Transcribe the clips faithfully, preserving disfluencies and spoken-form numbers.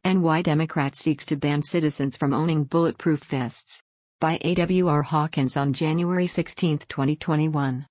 and why Democrat seeks to ban citizens from owning bulletproof vests. By A W R Hawkins on January sixteenth, twenty twenty-one.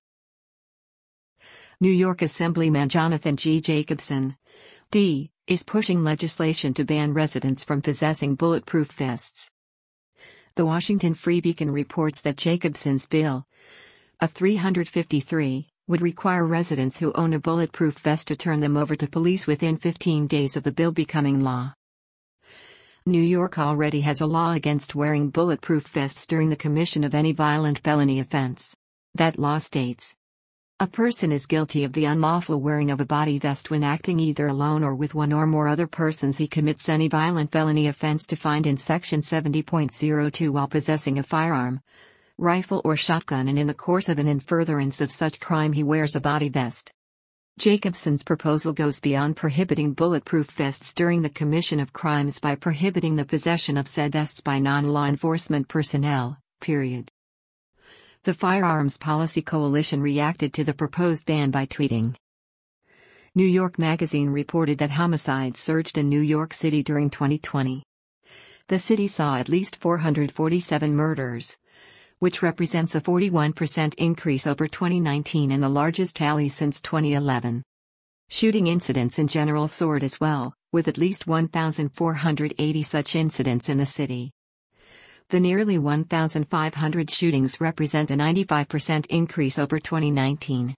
New York Assemblyman Jonathan G. Jacobson, D, is pushing legislation to ban residents from possessing bulletproof vests. The Washington Free Beacon reports that Jacobson's bill, A three fifty-three, would require residents who own a bulletproof vest to turn them over to police within fifteen days of the bill becoming law. New York already has a law against wearing bulletproof vests during the commission of any violent felony offense. That law states, a person is guilty of the unlawful wearing of a body vest when acting either alone or with one or more other persons. He commits any violent felony offense defined in Section seventy point oh two while possessing a firearm, rifle or shotgun, and in the course of and in furtherance of such crime he wears a body vest. Jacobson's proposal goes beyond prohibiting bulletproof vests during the commission of crimes by prohibiting the possession of said vests by non-law enforcement personnel, period. The Firearms Policy Coalition reacted to the proposed ban by tweeting. New York Magazine reported that homicides surged in New York City during twenty twenty. The city saw at least four hundred forty-seven murders, which represents a forty-one percent increase over twenty nineteen and the largest tally since twenty eleven. Shooting incidents in general soared as well, with at least one thousand four hundred eighty such incidents in the city. The nearly one thousand five hundred shootings represent a ninety-five percent increase over twenty nineteen.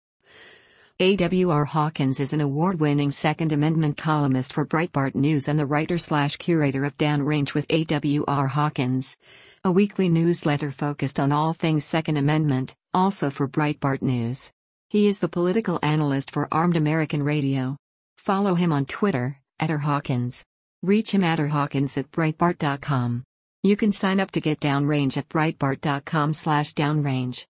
A W R Hawkins is an award-winning Second Amendment columnist for Breitbart News and the writer-slash-curator of Downrange with A W R Hawkins, a weekly newsletter focused on all things Second Amendment, also for Breitbart News. He is the political analyst for Armed American Radio. Follow him on Twitter, at r hawkins. Reach him at r hawkins at breitbart dot com. You can sign up to get Downrange at breitbart dot com slash downrange.